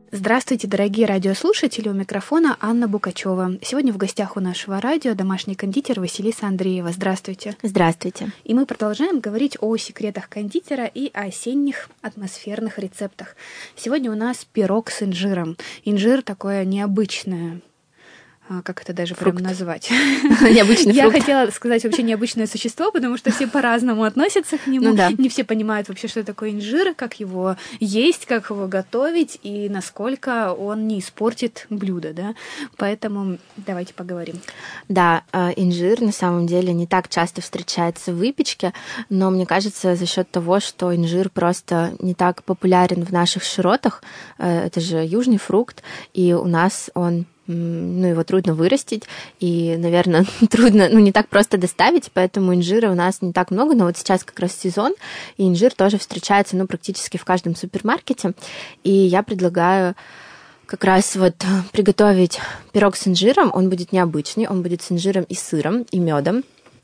Здравствуйте, дорогие радиослушатели, у микрофона Анна Букачева. Сегодня в гостях у нашего радио домашний кондитер Василиса Андреева. Здравствуйте. Здравствуйте. И мы продолжаем говорить о секретах кондитера и о осенних атмосферных рецептах. Сегодня у нас пирог с инжиром. Инжир такое необычное, как это даже прям назвать? Необычный фрукт. Я хотела сказать вообще необычное существо, потому что все по-разному относятся к нему. Не все понимают вообще, что такое инжир, как его есть, как его готовить и насколько он не испортит блюдо, да? Поэтому давайте поговорим. Да, инжир на самом деле не так часто встречается в выпечке, но мне кажется, за счет того, что инжир просто не так популярен в наших широтах, это же южный фрукт, и у нас он его трудно вырастить, и, наверное, трудно, не так просто доставить, поэтому инжира у нас не так много, но вот сейчас как раз сезон, и инжир тоже встречается, практически в каждом супермаркете, и я предлагаю как раз приготовить пирог с инжиром. Он будет необычный, он будет с инжиром и сыром, и медом,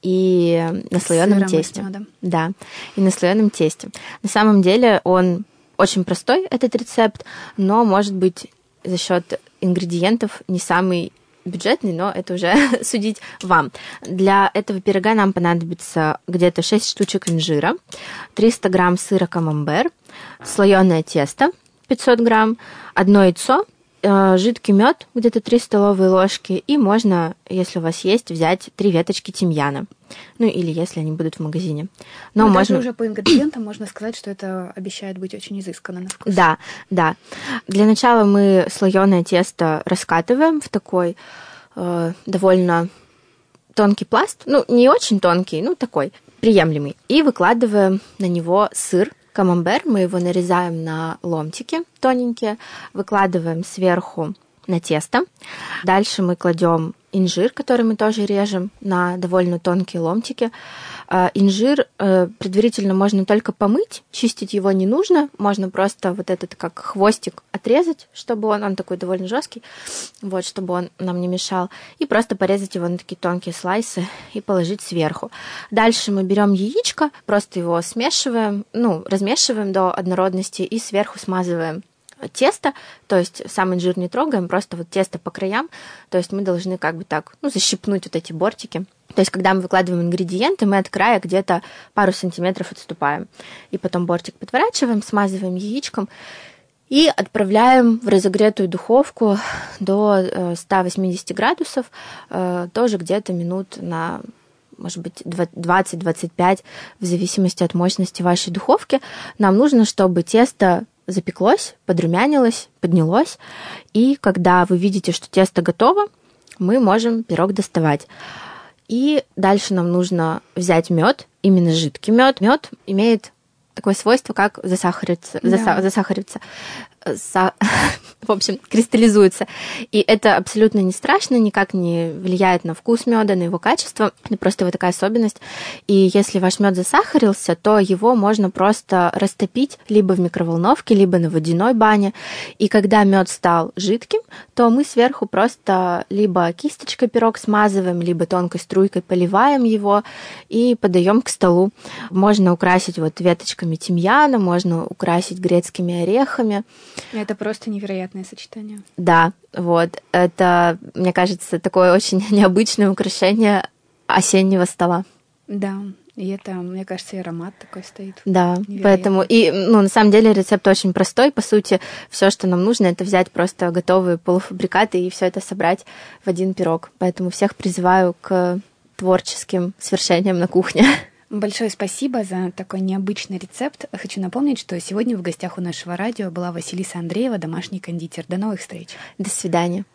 и на слоеном тесте. Да, и на слоеном тесте. На самом деле он очень простой, этот рецепт, но, может быть, за счет ингредиентов не самый бюджетный, но это уже судить вам. Для этого пирога нам понадобится где-то 6 штучек инжира, 300 грамм сыра камамбер, слоеное тесто 500 грамм, 1 яйцо, жидкий мед, где-то 3 столовые ложки, и можно, если у вас есть, взять 3 веточки тимьяна. Или если они будут в магазине. Но даже уже по ингредиентам можно сказать, что это обещает быть очень изысканно на вкус. Да. Для начала мы слоеное тесто раскатываем в такой довольно тонкий пласт, не очень тонкий, такой приемлемый, и выкладываем на него сыр камамбер, мы его нарезаем на ломтики тоненькие, выкладываем сверху на тесто. Дальше мы кладем инжир, который мы тоже режем на довольно тонкие ломтики. Инжир предварительно можно только помыть, чистить его не нужно, можно просто этот как хвостик отрезать, чтобы он такой довольно жесткий, чтобы он нам не мешал, и просто порезать его на такие тонкие слайсы и положить сверху. Дальше мы берем яичко, просто его смешиваем, размешиваем до однородности и сверху смазываем тесто, то есть сам инжир не трогаем, просто тесто по краям, то есть мы должны защипнуть эти бортики. То есть когда мы выкладываем ингредиенты, мы от края где-то пару сантиметров отступаем. И потом бортик подворачиваем, смазываем яичком и отправляем в разогретую духовку до 180 градусов, тоже где-то минут на, может быть, 20-25, в зависимости от мощности вашей духовки. Нам нужно, чтобы тесто запеклось, подрумянилось, поднялось, и когда вы видите, что тесто готово, мы можем пирог доставать. И дальше нам нужно взять мед, именно жидкий мед. Мед имеет такое свойство, как засахариться. В общем, кристаллизуется. И это абсолютно не страшно, никак не влияет на вкус меда, на его качество. Это просто такая особенность. И если ваш мед засахарился, то его можно просто растопить либо в микроволновке, либо на водяной бане. И когда мед стал жидким, то мы сверху просто либо кисточкой пирог смазываем, либо тонкой струйкой поливаем его и подаем к столу. Можно украсить веточками тимьяна, можно украсить грецкими орехами. Это просто невероятное сочетание. Да, это, мне кажется, такое очень необычное украшение осеннего стола. Да, и это, мне кажется, и аромат такой стоит. Да, поэтому, на самом деле рецепт очень простой, по сути, все, что нам нужно, это взять просто готовые полуфабрикаты и все это собрать в один пирог. Поэтому всех призываю к творческим свершениям на кухне. Большое спасибо за такой необычный рецепт. Хочу напомнить, что сегодня в гостях у нашего радио была Василиса Андреева, домашний кондитер. До новых встреч. До свидания.